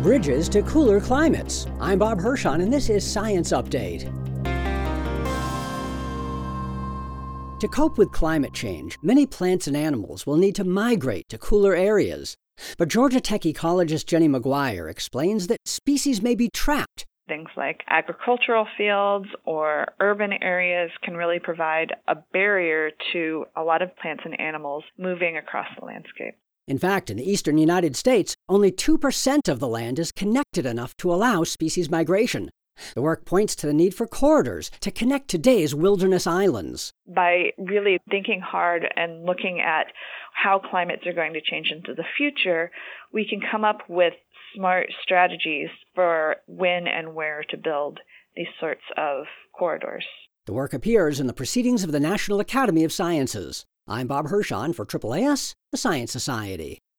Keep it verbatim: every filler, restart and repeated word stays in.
Bridges to cooler climates. I'm Bob Hirschon, and this is Science Update. To cope with climate change, many plants and animals will need to migrate to cooler areas. But Georgia Tech ecologist Jenny McGuire explains that species may be trapped. Things like agricultural fields or urban areas can really provide a barrier to a lot of plants and animals moving across the landscape. In fact, in the eastern United States, only two percent of the land is connected enough to allow species migration. The work points to the need for corridors to connect today's wilderness islands. By really thinking hard and looking at how climates are going to change into the future, we can come up with smart strategies for when and where to build these sorts of corridors. The work appears in the Proceedings of the National Academy of Sciences. I'm Bob Hirschon for A A A S, the Science Society.